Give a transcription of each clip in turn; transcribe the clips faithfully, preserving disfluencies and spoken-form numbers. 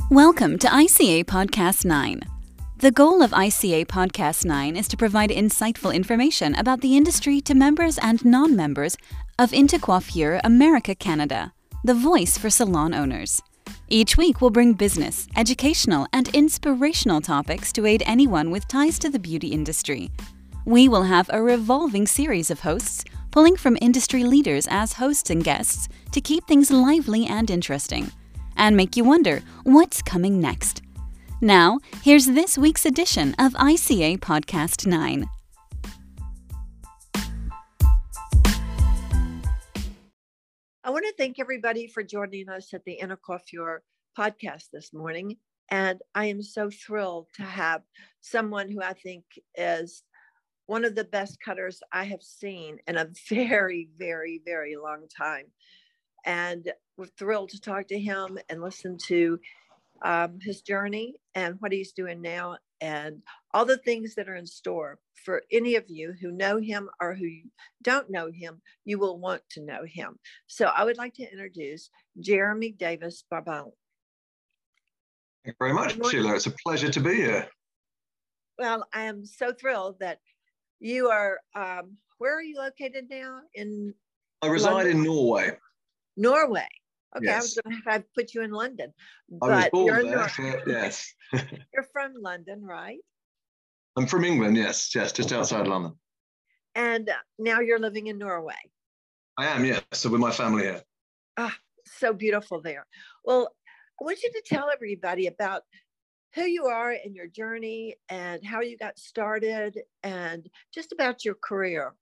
Welcome to I C A Podcast nine. The goal of I C A Podcast nine is to provide insightful information about the industry to members and non-members of Intercoiffure America Canada, the voice for salon owners. Each week we'll bring business, educational, and inspirational topics to aid anyone with ties to the beauty industry. We will have a revolving series of hosts, pulling from industry leaders as hosts and guests to keep things lively and interesting, and make you wonder what's coming next. Now, here's this week's edition of I C A Podcast nine. I want to thank everybody for joining us at the Intercoiffure podcast this morning. And I am so thrilled to have someone who I think is one of the best cutters I have seen in a very, very, very long time. And we're thrilled to talk to him and listen to um, his journey and what he's doing now and all the things that are in store. For any of you who know him or who don't know him, you will want to know him. So I would like to introduce Jeremy Davis Barbone. Thank you very much, Sheila. It's a pleasure to be here. Well, I am so thrilled that you are, um, where are you located now? In I reside London? in Norway. Norway. Okay, yes. I was going to have put you in London, I was but born you're in there, Norway. so, yes. You're from London, right? I'm from England, yes, yes, just outside London. And uh, now you're living in Norway. I am, yes, so with my family here. Ah, so beautiful there. Well, I want you to tell everybody about who you are and your journey and how you got started and just about your career.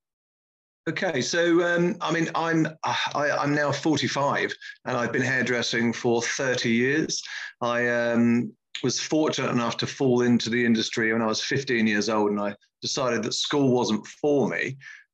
Okay, so um, I mean, I'm I, I'm now forty-five, and I've been hairdressing for thirty years. I um, was fortunate enough to fall into the industry when I was fifteen years old, and I decided that school wasn't for me.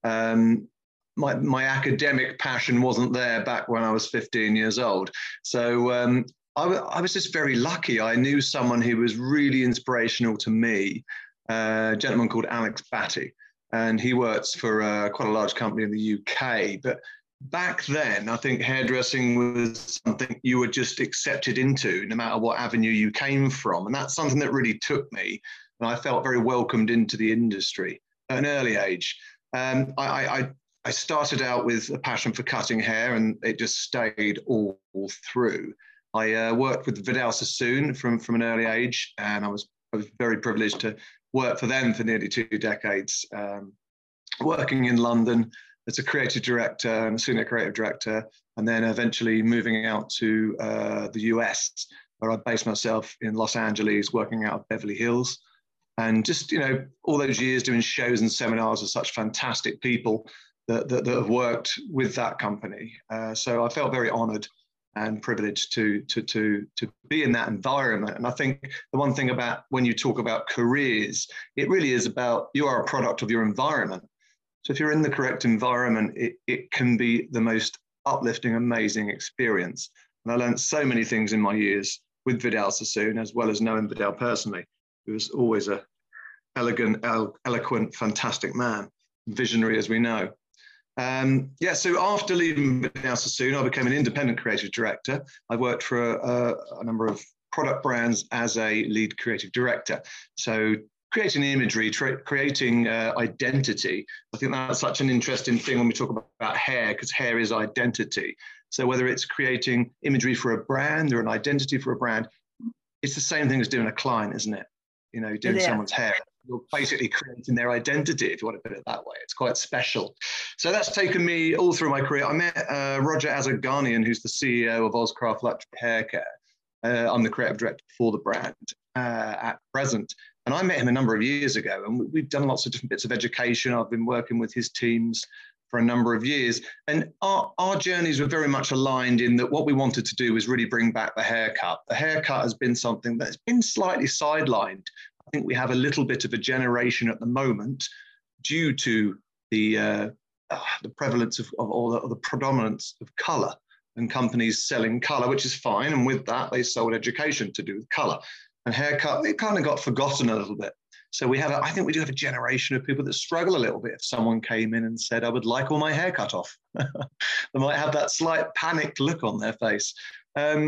Um, my my academic passion wasn't there back when I was fifteen years old. So um, I, I was just very lucky. I knew someone who was really inspirational to me, uh, a gentleman called Alex Batty. And he works for uh, quite a large company in the U K. But back then, I think hairdressing was something you were just accepted into, no matter what avenue you came from. And that's something that really took me. And I felt very welcomed into the industry at an early age. Um, I, I, I started out with a passion for cutting hair, and it just stayed all, all through. I uh, worked with Vidal Sassoon from, from an early age, and I was, I was very privileged to worked for them for nearly two decades, um, working in London as a creative director and senior creative director, and then eventually moving out to uh, the U S, where I based myself in Los Angeles, working out of Beverly Hills. And just, you know, all those years doing shows and seminars with such fantastic people that, that, that have worked with that company. Uh, so I felt very honored and privileged to, to, to, to be in that environment. And I think the one thing about when you talk about careers, it really is about you are a product of your environment. So if you're in the correct environment, it, it can be the most uplifting, amazing experience. And I learned so many things in my years with Vidal Sassoon, as well as knowing Vidal personally, who was always a elegant, elo- eloquent, fantastic man, visionary as we know. Um, yeah, so after leaving Vidal Sassoon, I became an independent creative director. I worked for a, a number of product brands as a lead creative director. So creating imagery, tra- creating uh, identity. I think that's such an interesting thing when we talk about, about hair, because hair is identity. So whether it's creating imagery for a brand or an identity for a brand, it's the same thing as doing a client, isn't it? You know, doing someone's hair. You're basically creating their identity, if you want to put it that way. It's quite special. So that's taken me all through my career. I met uh, Roger Azarganian, who's the C E O of Ozcraft Luxury Hair Care. Uh, I'm the creative director for the brand uh, at present. And I met him a number of years ago, and we've done lots of different bits of education. I've been working with his teams for a number of years. And our, our journeys were very much aligned in that what we wanted to do was really bring back the haircut. The haircut has been something that's been slightly sidelined. I think we have a little bit of a generation at the moment due to the uh, uh, the prevalence of, of all the, of the predominance of colour and companies selling colour, which is fine. And with that, they sold education to do with colour. And haircut, it kind of got forgotten a little bit. So we have, a, I think we do have a generation of people that struggle a little bit. If someone came in and said, I would like all my hair cut off, they might have that slight panicked look on their face. Um,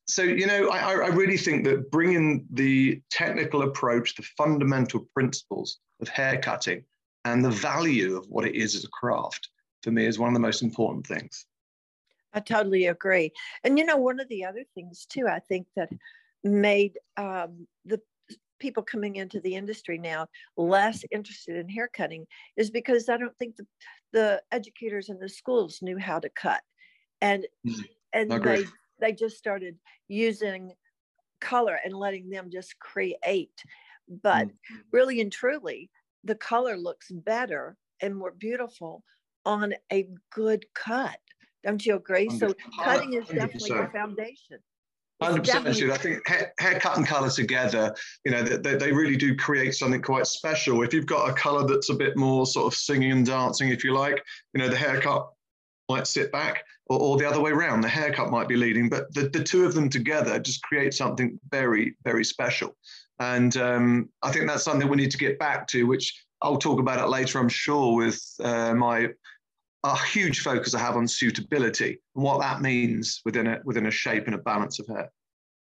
so, you know, I, I really think that bringing the technical approach, the fundamental principles of hair cutting and the value of what it is as a craft, for me, is one of the most important things. I totally agree. And, you know, one of the other things, too, I think that made um, the people coming into the industry now less interested in hair cutting is because I don't think the, the educators in the schools knew how to cut. And, mm, and they, they just started using color and letting them just create. But mm. really and truly, the color looks better and more beautiful on a good cut. Don't you agree? So cutting is definitely the foundation. one hundred percent, Jude. I think hair, haircut and colour together, you know, they, they really do create something quite special. If you've got a colour that's a bit more sort of singing and dancing, if you like, you know, the haircut might sit back, or, or the other way around, the haircut might be leading. But the, the two of them together just create something very, very special. And um, I think that's something we need to get back to, which I'll talk about it later, I'm sure, with uh, my a huge focus I have on suitability and what that means within a within a shape and a balance of hair.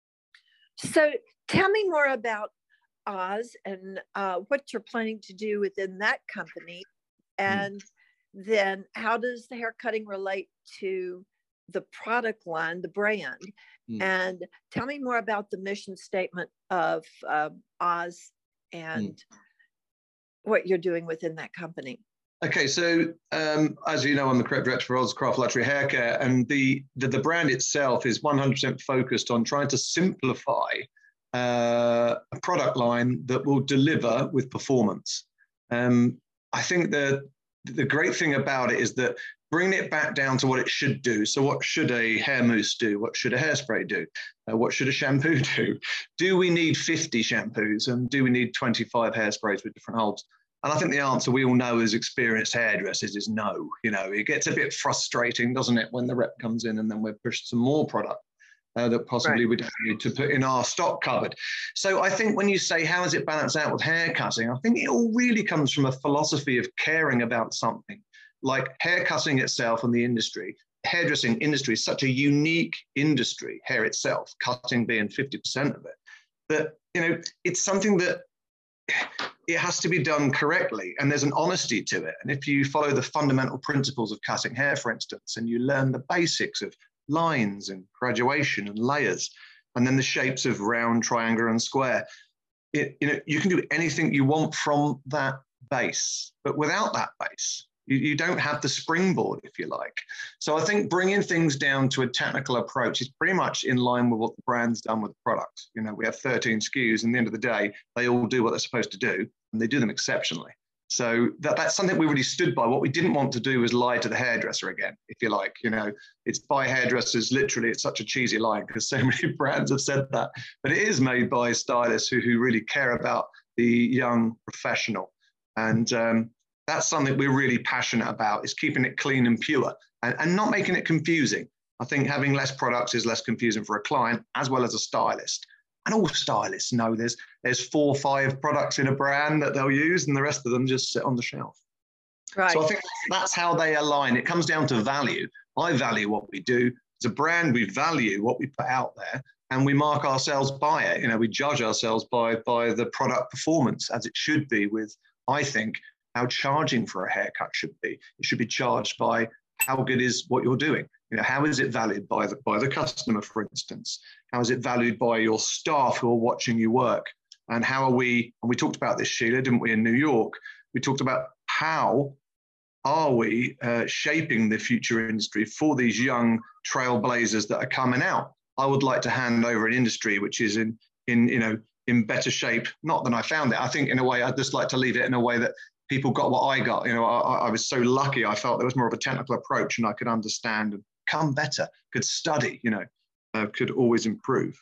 So tell me more about Oz and uh, what you're planning to do within that company, and mm. then how does the hair cutting relate to the product line, the brand? Mm. And tell me more about the mission statement of uh, Oz and mm. what you're doing within that company. Okay, so um, as you know, I'm the creative director for Oz Craft Luxury Hair Care, and the, the, the brand itself is one hundred percent focused on trying to simplify uh, a product line that will deliver with performance. Um, I think the, the great thing about it is that bringing it back down to what it should do. So what should a hair mousse do? What should a hairspray do? Uh, what should a shampoo do? Do we need fifty shampoos, and do we need twenty-five hairsprays with different hulbs? And I think the answer we all know as experienced hairdressers is no. You know, it gets a bit frustrating, doesn't it, when the rep comes in and then we're pushed some more product uh, that possibly right. we don't need to put in our stock cupboard. So I think when you say, how does it balance out with hair cutting? I think it all really comes from a philosophy of caring about something. Like hair cutting itself and the industry, hairdressing industry is such a unique industry, hair itself, cutting being fifty percent of it, that, you know, it's something that it has to be done correctly, and there's an honesty to it. And if you follow the fundamental principles of cutting hair, for instance, and you learn the basics of lines and graduation and layers, and then the shapes of round, triangular, and square, it, you know, you can do anything you want from that base. But without that base, you, you don't have the springboard, if you like. So I think bringing things down to a technical approach is pretty much in line with what the brand's done with the product. You know, we have thirteen S K Us, and at the end of the day, they all do what they're supposed to do, and they do them exceptionally. So that, that's something we really stood by. What we didn't want to do was lie to the hairdresser again, if you like. You know, it's by hairdressers, literally, it's such a cheesy line because so many brands have said that. But it is made by stylists who, who really care about the young professional. And um, that's something we're really passionate about, is keeping it clean and pure and, and not making it confusing. I think having less products is less confusing for a client as well as a stylist. And all stylists know there's, there's four or five products in a brand that they'll use, and the rest of them just sit on the shelf. Right. So I think that's how they align. It comes down to value. I value what we do. As a brand, we value what we put out there, and we mark ourselves by it. You know, we judge ourselves by, by the product performance, as it should be with, I think, how charging for a haircut should be. It should be charged by how good is what you're doing. You know, how is it valued by the, by the customer, for instance? How is it valued by your staff who are watching you work? And how are we, and we talked about this, Sheila, didn't we, in New York? We talked about how are we uh, shaping the future industry for these young trailblazers that are coming out? I would like to hand over an industry which is in, in you know, in better shape. Not that I found it. I think in a way, I'd just like to leave it in a way that people got what I got. You know, I, I was so lucky. I felt there was more of a technical approach, and I could understand and become better, could study, you know, uh, could always improve.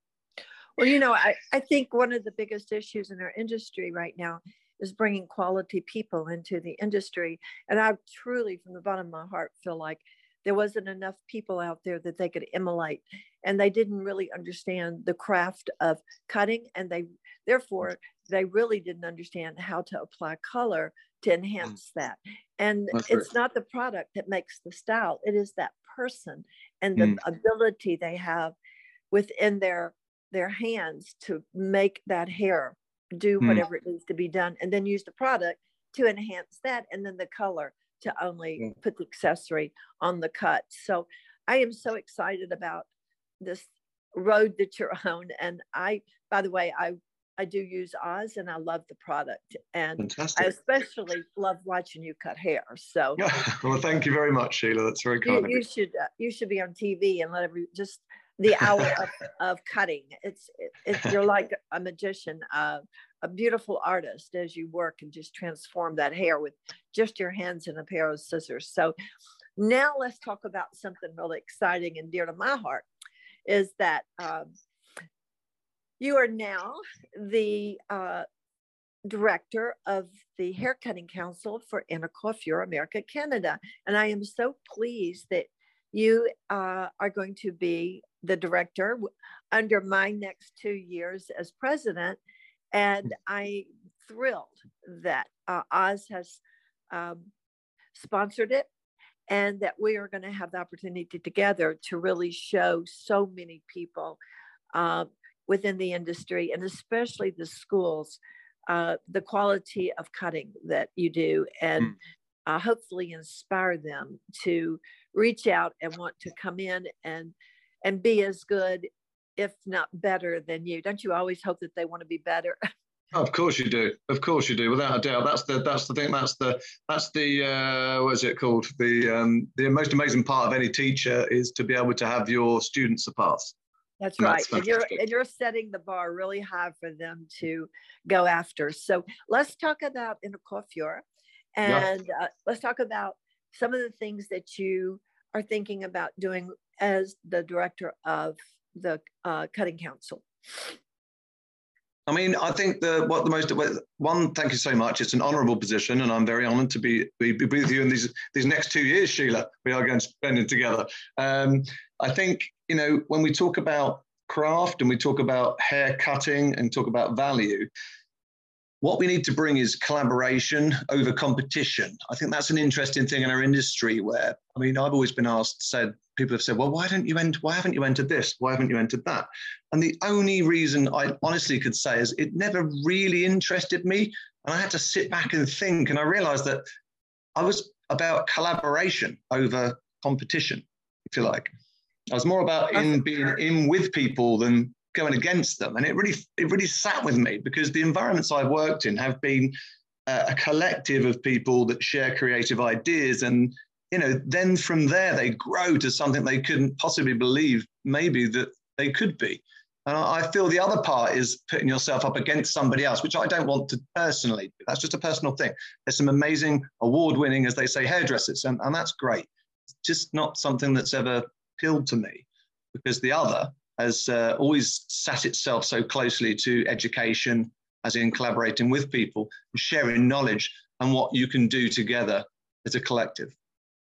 Well, you know, I, I think one of the biggest issues in our industry right now is bringing quality people into the industry. And I truly, from the bottom of my heart, feel like there wasn't enough people out there that they could emulate, and they didn't really understand the craft of cutting, and they therefore they really didn't understand how to apply color to enhance mm. that. And That's it's right. not the product that makes the style, it is that person and the mm. ability they have within their their hands to make that hair do whatever mm. it needs to be done, and then use the product to enhance that, and then the color to only yeah. put the accessory on the cut. So I am so excited about this road that you're on. And I, by the way, I, I do use Oz, and I love the product. And Fantastic. I especially love watching you cut hair. So well, thank you very much, Sheila. That's very kind. You, you should, uh, you should be on T V and let every, just the hour of, of cutting. It's, it, it's, you're like a magician, uh, a beautiful artist as you work and just transform that hair with just your hands and a pair of scissors. So now let's talk about something really exciting and dear to my heart, is that um, you are now the uh, director of the Hair Cutting Council for Intercoiffure America Canada. And I am so pleased that you uh, are going to be the director under my next two years as president. And I'm thrilled that uh, Oz has um, sponsored it, and that we are going to have the opportunity together to really show so many people uh, within the industry, and especially the schools, uh, the quality of cutting that you do, and mm. uh, hopefully inspire them to reach out and want to come in and and be as good, if not better than you. Don't you always hope that they want to be better? Of course you do. Of course you do, without a doubt. That's the that's the thing. That's the that's the uh, what is it called? The um, the most amazing part of any teacher is to be able to have your students surpass. That's and right. That's and you're and you're setting the bar really high for them to go after. So let's talk about Intercoiffure, and yeah. uh, let's talk about some of the things that you are thinking about doing as the director of the uh, Cutting Council. I mean, I think the what the most one. Thank you so much. It's an honourable position, and I'm very honoured to be, be be with you in these these next two years, Sheila. We are going to spend it together. Um, I think you know when we talk about craft and we talk about hair cutting and talk about value, what we need to bring is collaboration over competition. I think that's an interesting thing in our industry. Where I mean, I've always been asked, said people have said, well, why don't you enter? Why haven't you entered this? Why haven't you entered that? And the only reason I honestly could say is it never really interested me. And I had to sit back and think. And I realized that I was about collaboration over competition, if you like. I was more about in being in with people than going against them. And it really, it really sat with me, because the environments I've worked in have been uh, a collective of people that share creative ideas. And, you know, then from there, they grow to something they couldn't possibly believe maybe that they could be. And I feel the other part is putting yourself up against somebody else, which I don't want to personally do. That's just a personal thing. There's some amazing award-winning, as they say, hairdressers, and, and that's great. It's just not something that's ever appealed to me, because the other has uh, always sat itself so closely to education, as in collaborating with people, sharing knowledge and what you can do together as a collective.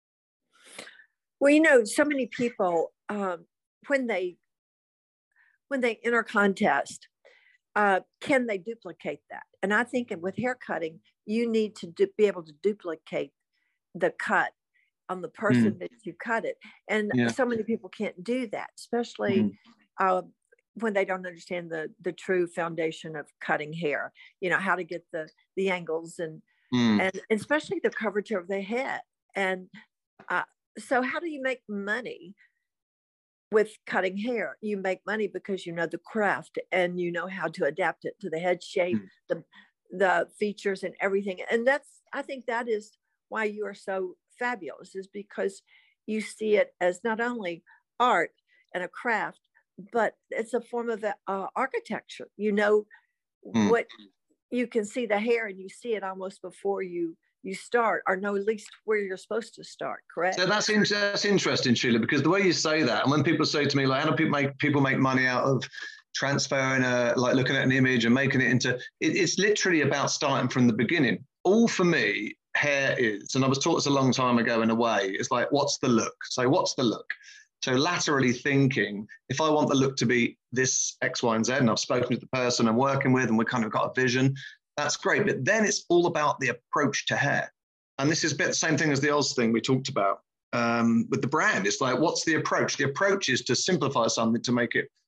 Well, you know, so many people, um, when they when they enter contest, uh, can they duplicate that? And I think with hair cutting, you need to do, be able to duplicate the cut on the person mm. that you cut it. And yeah. so many people can't do that, especially mm. uh, when they don't understand the the true foundation of cutting hair, you know, how to get the, the angles and, mm. and especially the curvature of the head. And uh, so how do you make money with cutting hair? You make money because you know the craft and you know how to adapt it to the head shape, mm. the the features and everything. And that's, I think that is why you are so fabulous, is because you see it as not only art and a craft, but it's a form of uh, architecture. You know mm. what, you can see the hair and you see it almost before you you start, or know at least where you're supposed to start, correct? So that's, in, that's interesting, Sheila, because the way you say that, and when people say to me, like, how do people make people make money out of transferring, a, like looking at an image and making it into, it, it's literally about starting from the beginning. All for me, hair is, and I was taught this a long time ago in a way, it's like, what's the look? So what's the look? So laterally thinking, if I want the look to be this X, Y, and Z, and I've spoken to the person I'm working with, and we've kind of got a vision, that's great. But then it's all about the approach to hair. And this is a bit the same thing as the Oz thing we talked about um, with the brand. It's like, what's the approach? The approach is to simplify something to make it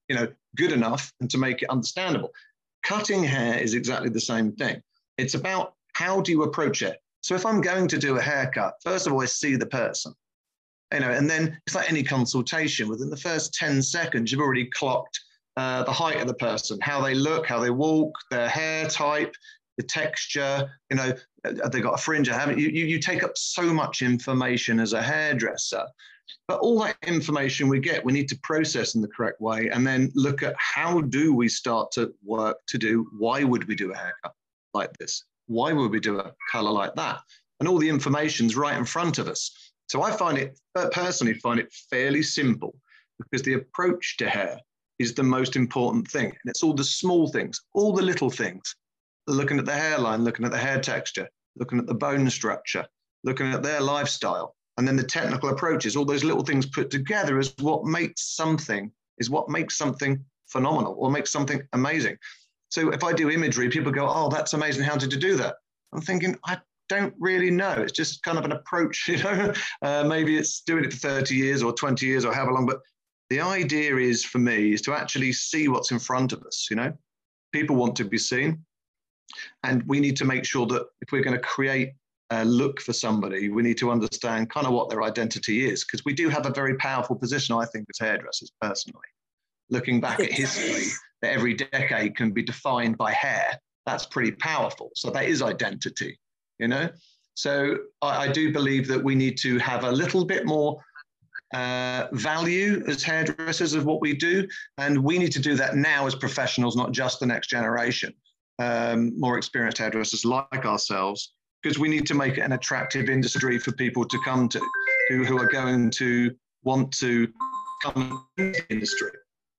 you know, good enough and to make it understandable. Cutting hair is exactly the same thing. It's about how do you approach it. So if I'm going to do a haircut, first of all, I see the person, you know, and then it's like any consultation. Within the first ten seconds, you've already clocked uh, the height of the person, how they look, how they walk, their hair type, the texture, you know, have they got a fringe? Haven't you, you? You take up so much information as a hairdresser, but all that information we get, we need to process in the correct way and then look at how do we start to work to do, why would we do a haircut like this? Why would we do a color like that? And all the information's right in front of us. So I find it, personally find it fairly simple because the approach to hair is the most important thing. And it's all the small things, all the little things. Looking at the hairline, looking at the hair texture, looking at the bone structure, looking at their lifestyle, and then the technical approaches, all those little things put together is what makes something, is what makes something phenomenal or makes something amazing. So if I do imagery, people go, oh, that's amazing. How did you do that? I'm thinking, I don't really know. It's just kind of an approach, you know, uh, maybe it's doing it for thirty years or twenty years or however long. But the idea is for me is to actually see what's in front of us. You know, people want to be seen. And we need to make sure that if we're going to create a look for somebody, we need to understand kind of what their identity is, because we do have a very powerful position, I think, as hairdressers personally. Looking back at history, that every decade can be defined by hair, that's pretty powerful. So that is identity, you know? So I, I do believe that we need to have a little bit more uh, value as hairdressers of what we do. And we need to do that now as professionals, not just the next generation. Um, more experienced hairdressers like ourselves, because we need to make it an attractive industry for people to come to, who, who are going to want to come into the industry.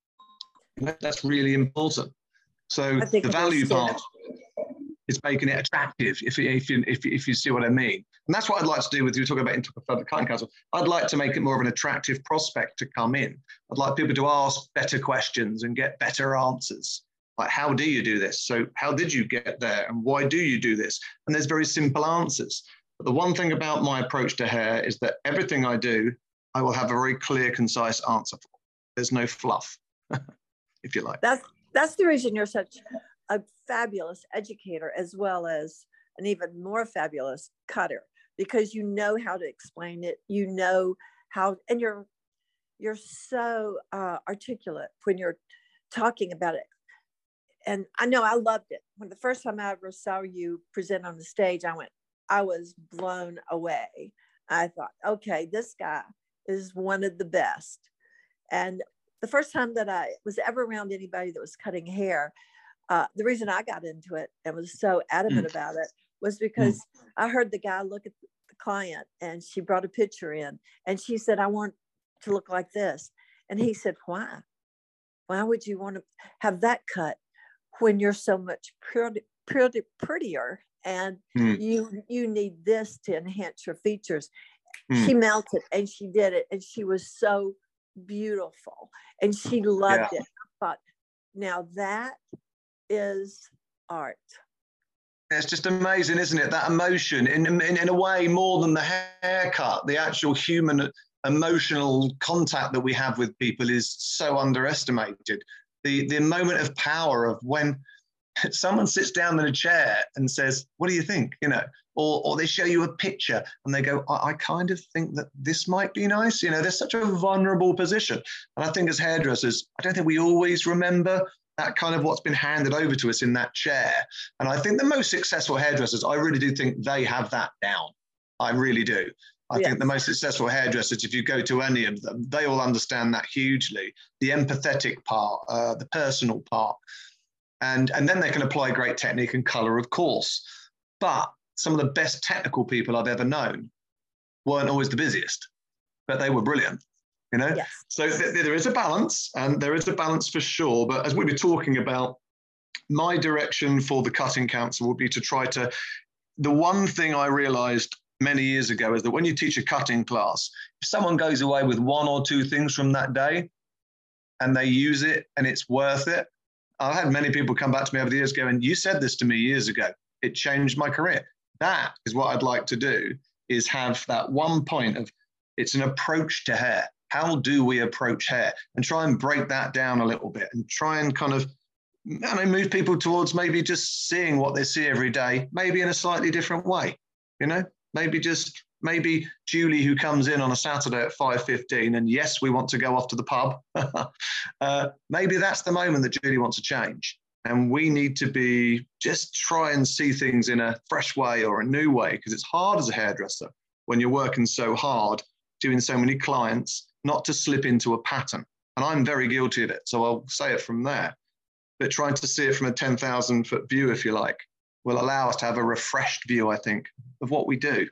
That's really important. So the value part is making it attractive, if, if, you, if, if you see what I mean. And that's what I'd like to do with you talking about Interpreferred Cutting Council. I'd like to make it more of an attractive prospect to come in. I'd like people to ask better questions and get better answers. Like, how do you do this? So how did you get there? And why do you do this? And there's very simple answers. But the one thing about my approach to hair is that everything I do, I will have a very clear, concise answer for. There's no fluff, if you like. That's, that's the reason you're such a fabulous educator, as well as an even more fabulous cutter, because you know how to explain it. You know how, and you're, you're so uh, articulate when you're talking about it. And I know I loved it. When the first time I ever saw you present on the stage, I went, I was blown away. I thought, okay, this guy is one of the best. And the first time that I was ever around anybody that was cutting hair, uh, the reason I got into it and was so adamant mm. about it was because mm. I heard the guy look at the client, and she brought a picture in, and she said, I want to look like this. And he said, why? Why would you want to have that cut when you're so much pretty, pretty, prettier, and mm. you you need this to enhance your features? Mm. She melted, and she did it, and she was so beautiful, and she loved yeah. it. I thought, now that is art. It's just amazing, isn't it? That emotion, in, in, in a way, more than the haircut, the actual human emotional contact that we have with people is so underestimated. The, the moment of power of when someone sits down in a chair and says, what do you think? You know, or, or they show you a picture and they go, I, I kind of think that this might be nice. You know, there's such a vulnerable position. And I think as hairdressers, I don't think we always remember that kind of what's been handed over to us in that chair. And I think the most successful hairdressers, I really do think they have that down. I really do. I yes. think the most successful hairdressers, if you go to any of them, they all understand that hugely. The empathetic part, uh, the personal part. And, and then they can apply great technique and color, of course. But some of the best technical people I've ever known weren't always the busiest, but they were brilliant, you know? Yes. So th- there is a balance, and there is a balance for sure. But as we were talking about, my direction for the Cutting Council would be to try to, the one thing I realized many years ago is that when you teach a cutting class, if someone goes away with one or two things from that day and they use it and it's worth it, I've had many people come back to me over the years going, you said this to me years ago, it changed my career. That is what I'd like to do, is have that one point of, it's an approach to hair. How do we approach hair? And try and break that down a little bit and try and kind of, I mean, move people towards maybe just seeing what they see every day, maybe in a slightly different way, you know, maybe just, maybe Julie who comes in on a Saturday at five fifteen and yes, we want to go off to the pub. uh, maybe that's the moment that Julie wants to change. And we need to be, just try and see things in a fresh way or a new way, because it's hard as a hairdresser when you're working so hard, doing so many clients, not to slip into a pattern. And I'm very guilty of it, so I'll say it from there. But trying to see it from a ten thousand foot view, if you like, will allow us to have a refreshed view, I think, of what we do.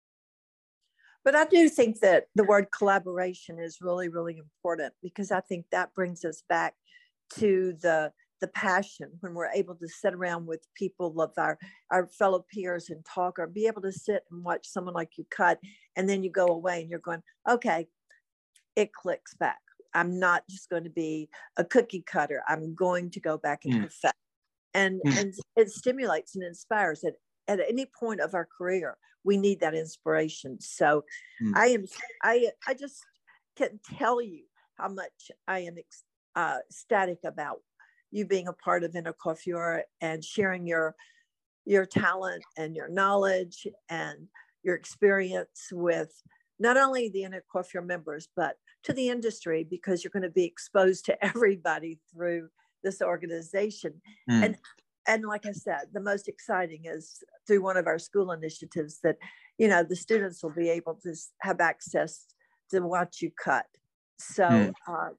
But I do think that the word collaboration is really, really important, because I think that brings us back to the, the passion when we're able to sit around with people of our, our fellow peers and talk, or be able to sit and watch someone like you cut, and then you go away and you're going, okay, it clicks back. I'm not just going to be a cookie cutter. I'm going to go back and mm. perfect. And, mm. and it stimulates and inspires it. At any point of our career, we need that inspiration. So mm. I am, I, I just can tell you how much I am uh, ecstatic about you being a part of Intercoiffure and sharing your, your talent and your knowledge and your experience with not only the Intercoiffure members, but to the industry, because you're going to be exposed to everybody through this organization. Mm. And And like I said, the most exciting is through one of our school initiatives that, you know, the students will be able to have access to watch you cut. So mm. uh,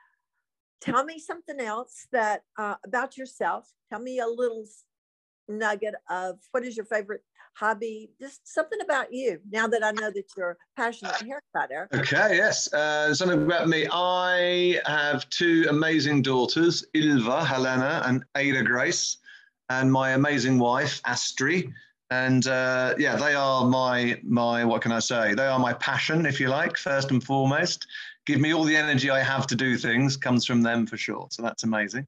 tell me something else that uh, about yourself. Tell me a little nugget of what is your favorite hobby, just something about you, now that I know that you're a passionate hair cutter. Okay, yes. Uh, something about me. I have two amazing daughters, Ilva, Helena, and Ada Grace, and my amazing wife, Astri. And uh, yeah, they are my, my, what can I say? They are my passion, if you like, first and foremost. Give me all the energy I have to do things, comes from them for sure. So that's amazing.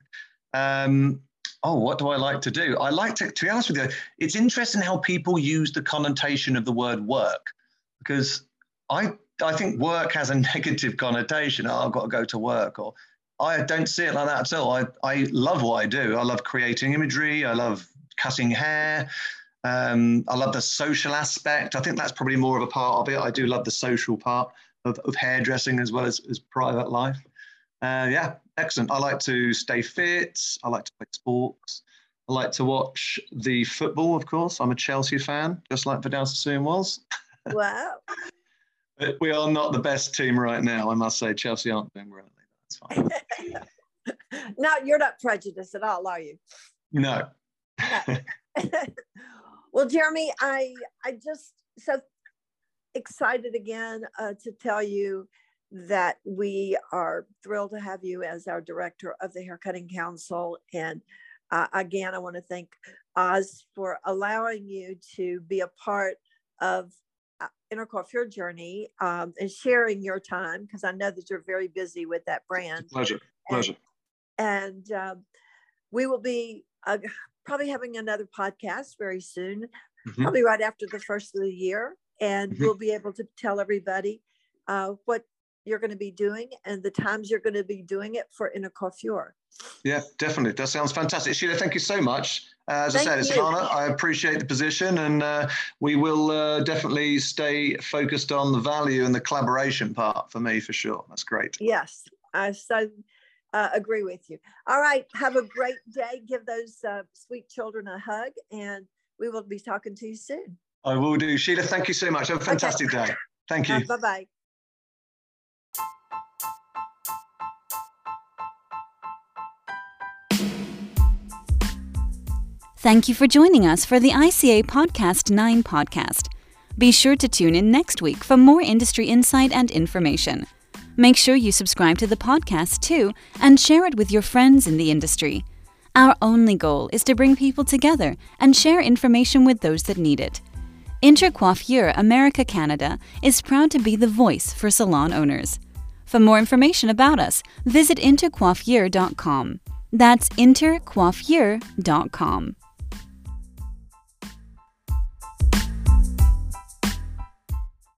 Um, Oh, what do I like to do? I like to, to be honest with you, it's interesting how people use the connotation of the word work, because I, I think work has a negative connotation. Oh, I've got to go to work, or I don't see it like that at all. I, I love what I do. I love creating imagery. I love cutting hair. Um, I love the social aspect. I think that's probably more of a part of it. I do love the social part of, of hairdressing as well as, as private life. Uh, yeah, excellent. I like to stay fit. I like to play sports. I like to watch the football, of course. I'm a Chelsea fan, just like Vidal Sassoon was. Wow. But we are not the best team right now, I must say. Chelsea aren't doing well. That's fine. No, you're not prejudiced at all, are you? No. No. Well, Jeremy, I, I just so excited again uh, to tell you that we are thrilled to have you as our director of the Haircutting Council. And uh, again, I want to thank Oz for allowing you to be a part of uh, Intercoiffure Journey um, and sharing your time, because I know that you're very busy with that brand. Pleasure, pleasure. And, and um, we will be uh, probably having another podcast very soon, mm-hmm. probably right after the first of the year. And mm-hmm. we'll be able to tell everybody uh, what you're going to be doing and the times you're going to be doing it for Intercoiffure. Yeah, definitely. That sounds fantastic. Sheila, thank you so much. Uh, as thank I said, it's you. an honor. I appreciate the position, and uh, we will uh, definitely stay focused on the value and the collaboration part for me, for sure. That's great. Yes, I so uh, agree with you. All right. Have a great day. Give those uh, sweet children a hug, and we will be talking to you soon. I will do. Sheila, thank you so much. Have a fantastic okay. day. Thank you. Uh, bye-bye. Thank you for joining us for the I C A Podcast nine podcast. Be sure to tune in next week for more industry insight and information. Make sure you subscribe to the podcast too and share it with your friends in the industry. Our only goal is to bring people together and share information with those that need it. Intercoiffure America Canada is proud to be the voice for salon owners. For more information about us, visit intercoiffure dot com. That's intercoiffure dot com.